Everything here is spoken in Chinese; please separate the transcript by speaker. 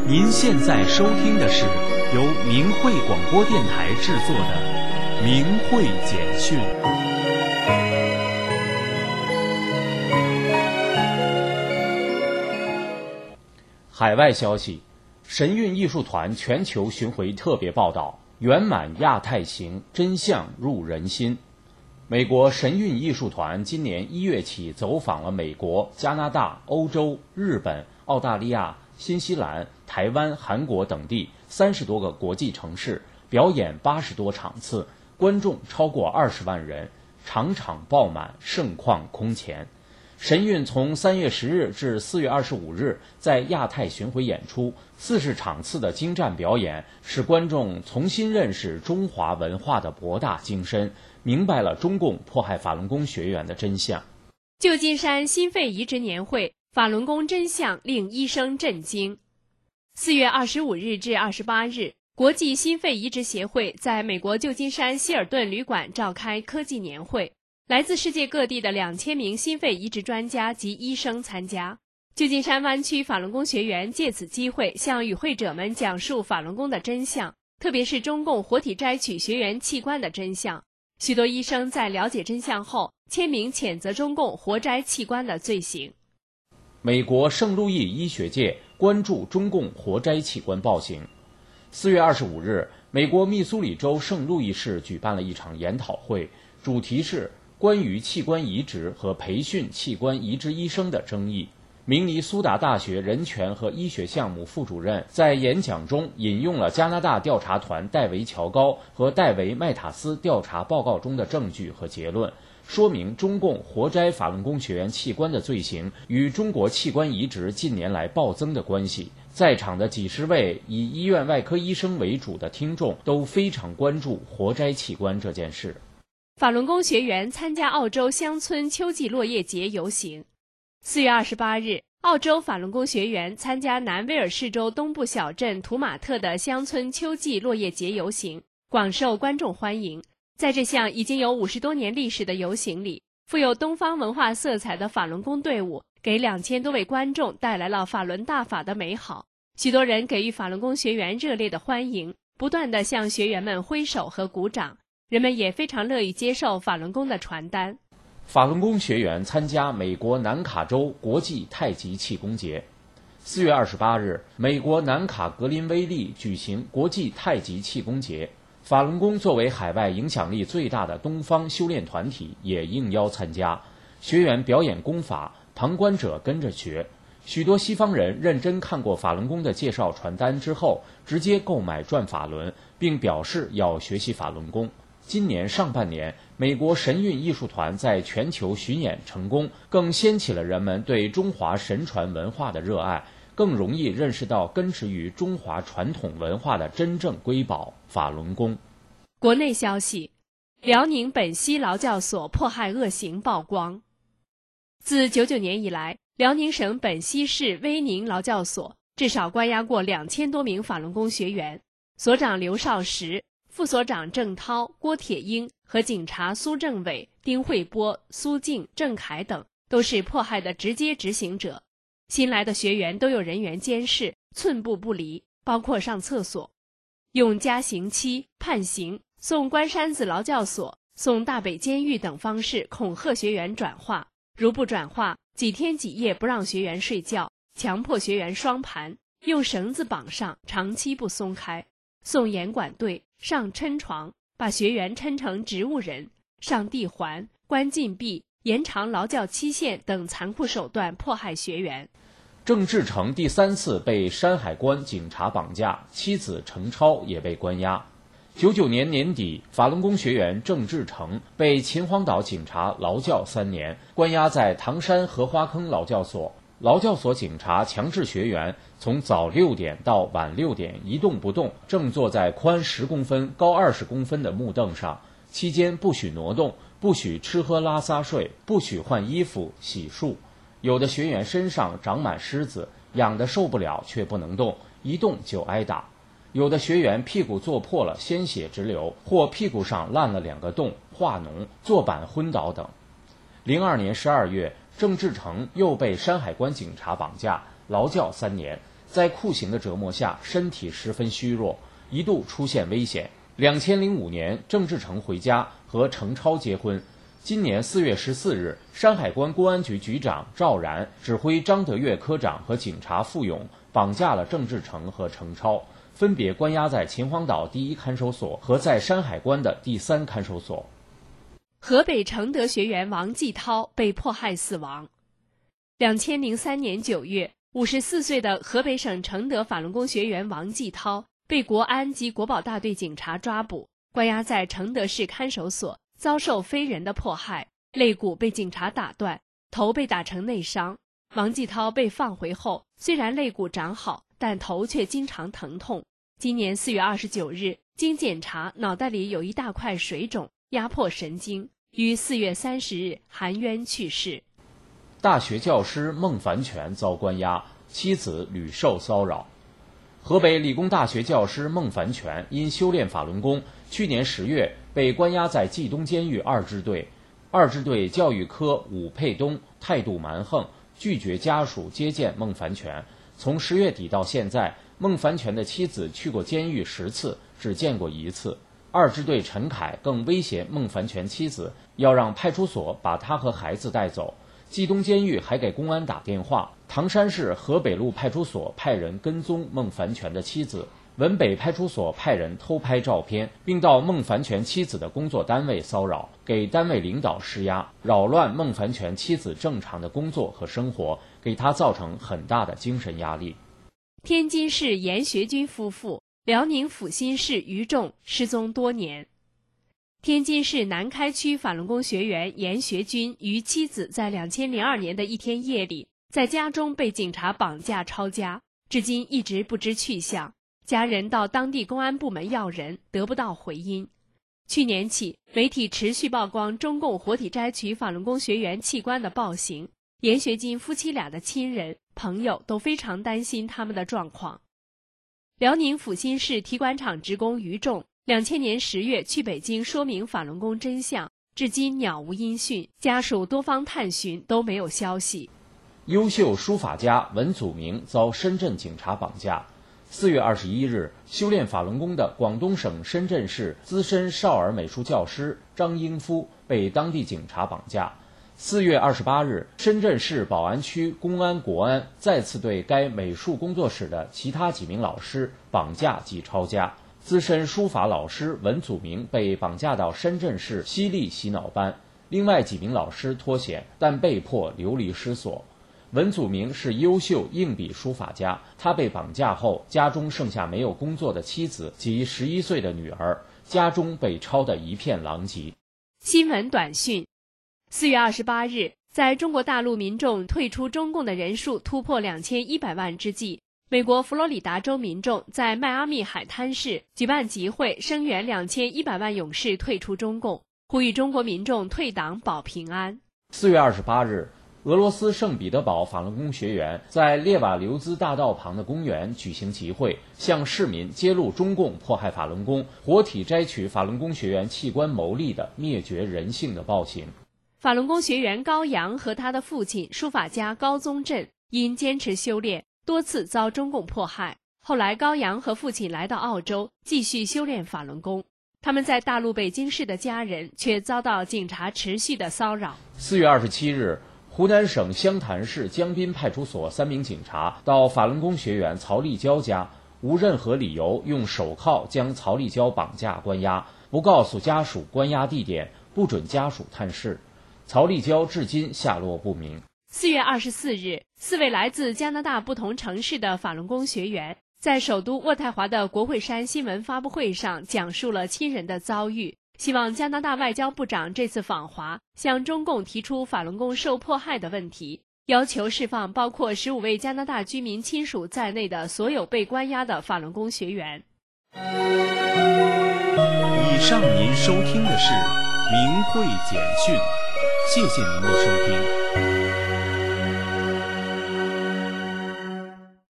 Speaker 1: 您现在收听的是由明慧广播电台制作的《明慧简讯》。海外消息：神韵艺术团全球巡回特别报道，圆满亚太行，真相入人心。美国神韵艺术团今年1月起走访了美国、加拿大、欧洲、日本、澳大利亚、新西兰、台湾、韩国等地30多个国际城市，表演80多场次，观众超过20万人，场场爆满，盛况空前。神韵从3月10日至4月25日在亚太巡回演出，40场次的精湛表演，使观众重新认识中华文化的博大精深，明白了中共迫害法轮功学员的真相。
Speaker 2: 旧金山心肺移植年会，法轮功真相令医生震惊。4月25日至28日，国际心肺移植协会在美国旧金山希尔顿旅馆召开科技年会，来自世界各地的2000名心肺移植专家及医生参加。旧金山湾区法轮功学员借此机会向与会者们讲述法轮功的真相，特别是中共活体摘取学员器官的真相。许多医生在了解真相后，签名谴责中共活摘器官的罪行。
Speaker 1: 美国圣路易医学界关注中共活摘器官暴行。4月25日，美国密苏里州圣路易市举办了一场研讨会，主题是关于器官移植和培训器官移植医生的争议。明尼苏达大学人权和医学项目副主任在演讲中引用了加拿大调查团戴维·乔高和戴维·麦塔斯调查报告中的证据和结论，说明中共活摘法轮功学员器官的罪行与中国器官移植近年来暴增的关系。在场的几十位以医院外科医生为主的听众都非常关注活摘器官这件事。
Speaker 2: 法轮功学员参加澳洲乡村秋季落叶节游行。4月28日，澳洲法轮功学员参加南威尔士州东部小镇图马特的乡村秋季落叶节游行，广受观众欢迎。在这项已经有50多年历史的游行里，富有东方文化色彩的法轮功队伍给2000多位观众带来了法轮大法的美好。许多人给予法轮功学员热烈的欢迎，不断地向学员们挥手和鼓掌。人们也非常乐意接受法轮功的传单。
Speaker 1: 法轮功学员参加美国南卡州国际太极气功节。4月28日，美国南卡格林威利举行国际太极气功节。法轮功作为海外影响力最大的东方修炼团体，也应邀参加。学员表演功法，旁观者跟着学。许多西方人认真看过法轮功的介绍传单之后，直接购买转法轮，并表示要学习法轮功。今年上半年，美国神韵艺术团在全球巡演成功，更掀起了人们对中华神传文化的热爱，更容易认识到根植于中华传统文化的真正瑰宝法轮功。
Speaker 2: 国内消息：辽宁本溪劳教所迫害恶行曝光。自99年以来，辽宁省本溪市威宁劳教所至少关押过2000多名法轮功学员，所长刘少石、副所长郑涛、郭铁英和警察苏政伟、丁慧波、苏静、郑凯等都是迫害的直接执行者。新来的学员都有人员监视，寸步不离，包括上厕所。用加刑期、判刑、送关山子劳教所、送大北监狱等方式恐吓学员转化，如不转化，几天几夜不让学员睡觉，强迫学员双盘，用绳子绑上，长期不松开，送严管队，上抻床，把学员抻成植物人，上地环，关禁闭，延长劳教期限等残酷手段迫害学员。
Speaker 1: 郑志成第3次被山海关警察绑架，妻子程超也被关押。99年年底，法轮功学员郑志成被秦皇岛警察劳教3年，关押在唐山荷花坑劳教所。劳教所警察强制学员从早6点到晚6点一动不动，正坐在宽10公分、高20公分的木凳上，期间不许挪动，不许吃喝拉撒睡，不许换衣服、洗漱。有的学员身上长满虱子，痒得受不了却不能动，一动就挨打。有的学员屁股坐破了，鲜血直流，或屁股上烂了2个洞、化脓、坐板昏倒等。02年12月，郑志成又被山海关警察绑架，劳教3年。 在酷刑的折磨下，身体十分虚弱，一度出现危险。2005年，郑志成回家和程超结婚。今年4月14日，山海关公安局局长赵然指挥张德月科长和警察付勇绑架了郑志成和程超，分别关押在秦皇岛第1看守所和在山海关的第3看守所。
Speaker 2: 河北承德学员王继涛被迫害死亡。2003年9月，54岁的河北省承德法轮功学员王继涛被国安及国保大队警察抓捕，关押在承德市看守所，遭受非人的迫害，肋骨被警察打断，头被打成内伤。王继涛被放回后，虽然肋骨长好，但头却经常疼痛。今年4月29日，经检查，脑袋里有一大块水肿，压迫神经，于4月30日含冤去世。
Speaker 1: 大学教师孟凡全遭关押，妻子屡受骚扰。河北理工大学教师孟凡全因修炼法轮功，去年10月被关押在冀东监狱2支队。2支队教育科武佩东态度蛮横，拒绝家属接见孟凡全。从10月底到现在，孟凡全的妻子去过监狱10次，只见过1次。2支队陈凯更威胁孟凡全妻子，要让派出所把他和孩子带走。冀东监狱还给公安打电话，唐山市河北路派出所派人跟踪孟凡全的妻子，文北派出所派人偷拍照片，并到孟凡全妻子的工作单位骚扰，给单位领导施压，扰乱孟凡全妻子正常的工作和生活，给他造成很大的精神压力。
Speaker 2: 天津市严学军夫妇，辽宁阜新市于仲失踪多年。天津市南开区法轮功学员严学军与妻子在2002年的一天夜里，在家中被警察绑架抄家，至今一直不知去向。家人到当地公安部门要人，得不到回音。去年起，媒体持续曝光中共活体摘取法轮功学员器官的暴行，严学军夫妻俩的亲人、朋友都非常担心他们的状况。辽宁阜新市提管厂职工于仲2000年10月去北京说明法轮功真相，至今杳无音讯，家属多方探寻都没有消息。
Speaker 1: 优秀书法家文祖明遭深圳警察绑架。4月21日，修炼法轮功的广东省深圳市资深少儿美术教师张英夫被当地警察绑架。4月28日，深圳市宝安区公安国安再次对该美术工作室的其他几名老师绑架及抄家。资深书法老师文祖明被绑架到深圳市西丽洗脑班，另外几名老师脱险，但被迫流离失所。文祖明是优秀硬笔书法家，他被绑架后，家中剩下没有工作的妻子及11岁的女儿，家中被抄得一片狼藉。
Speaker 2: 新闻短讯：4月28日，在中国大陆民众退出中共的人数突破2100万之际，美国佛罗里达州民众在迈阿密海滩市举办集会，声援2100万勇士退出中共，呼吁中国民众退党保平安。
Speaker 1: 4月28日，俄罗斯圣彼得堡法轮功学员在列瓦留兹大道旁的公园举行集会，向市民揭露中共迫害法轮功、活体摘取法轮功学员器官牟利的灭绝人性的暴行。
Speaker 2: 法轮功学员高阳和他的父亲书法家高宗振因坚持修炼，多次遭中共迫害。后来高阳和父亲来到澳洲，继续修炼法轮功。他们在大陆北京市的家人却遭到警察持续的骚扰。
Speaker 1: 4月27日，湖南省湘潭市江滨派出所3名警察到法轮功学员曹立娇家，无任何理由用手铐将曹立娇绑架关押，不告诉家属关押地点，不准家属探视。曹立娇至今下落不明。
Speaker 2: 4月24日，4位来自加拿大不同城市的法轮功学员在首都渥太华的国会山新闻发布会上讲述了亲人的遭遇，希望加拿大外交部长这次访华向中共提出法轮功受迫害的问题，要求释放包括15位加拿大居民亲属在内的所有被关押的法轮功学员。
Speaker 3: 以上您收听的是明慧简讯，谢谢您的收听。